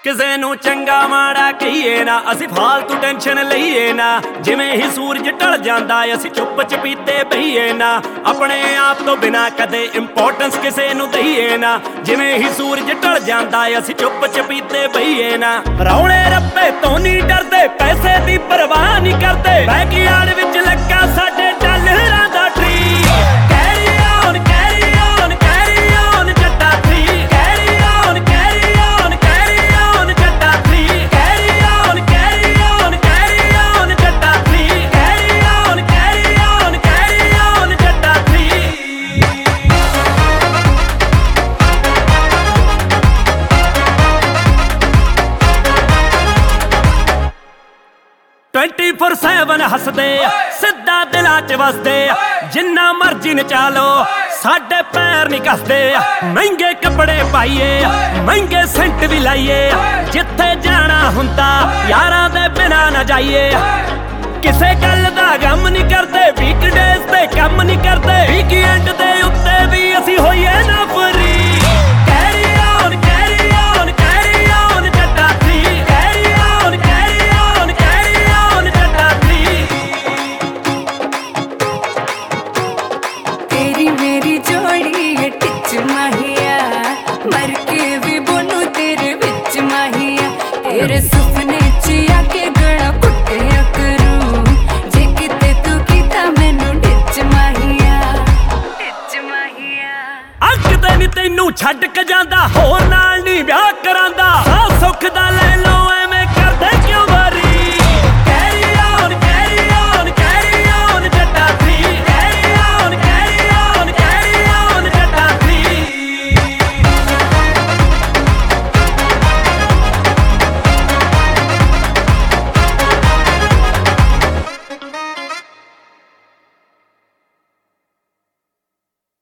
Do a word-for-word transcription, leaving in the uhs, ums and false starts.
ਕਿਸੇ ਨੂੰ ਚੰਗਾ ਮਾੜਾ ਕਹੀਏ ਨਾ, ਅਸੀਂ ਫਾਲਤੂ ਟੈਨਸ਼ਨ ਲਈਏ ਨਾ। ਜਿਵੇਂ ਹੀ ਸੂਰਜ ਢਲ ਜਾਂਦਾ ਅਸੀਂ ਚੁੱਪ ਚਪੀਤੇ ਬਹੀਏ ਨਾ। ਆਪਣੇ ਆਪ ਤੋਂ ਬਿਨਾਂ ਕਦੇ ਇੰਪੋਰਟੈਂਸ ਕਿਸੇ ਨੂੰ ਦਈਏ ਨਾ। ਜਿਵੇਂ ਹੀ ਸੂਰਜ ਢਲ ਜਾਂਦਾ ਅਸੀਂ ਚੁੱਪ ਚਪੀਤੇ ਬਹੀਏ ਨਾ। ਰੌਲੇ ਰੱਪੇ ਤੋਂ ਨਹੀਂ ਡਰਦੇ, ਪੈਸੇ ਦੀ ਪਰਵਾਹ ਨਹੀਂ ਕਰਦੇ। ਬੈਕਯਾਰਡ ਵਿੱਚ ਲੱਗਾ ਸਾਡੇ ਡਾਲਰਾਂ ਦਾ ਟਰੀ। ਟਵੰਟੀ ਫੋਰ ਸੈਵਨ ਹੱਸਦੇ ਸਿੱਧਾ ਦਿਲਾਂ ਚ ਵਸਦੇ। ਜਿੰਨਾ ਮਰਜ਼ੀ ਨਚਾ ਲੋ ਸਾਡੇ ਪੈਰ ਨਹੀਂ ਕੱਸਦੇ। ਮਹਿੰਗੇ ਕੱਪੜੇ ਪਾਈਏ, ਮਹਿੰਗੇ ਸੈਂਟ ਵੀ ਲਾਈਏ। ਜਿੱਥੇ ਜਾਣਾ ਹੁੰਦਾ ਯਾਰਾਂ ਦੇ ਬਿਨਾਂ ਨਾ ਜਾਈਏ। ਕਿਸੇ ਗੱਲ ਦਾ ਗਮ ਨਹੀਂ ਕਰਦੇ, ਵੀਕਡੇਜ਼ ਤੇ ਕੰਮ ਨਹੀਂ ਕਰਦੇ। ਵੀਕਐਂਡ ਦੇ ਉੱਤੇ ਵੀ ਅਸੀਂ ਹੋਈਏ ਨਾ ਫਰੀ। तेरे सुपने च आके गड़ा कुटिया करूं, जे किते तू कीता मैनू डिच माहिया डिच माहिया। अग ते नी तैनू छड्ड के जांदा, होर नाल नी ब्याह करांदा। साह सुख दा ले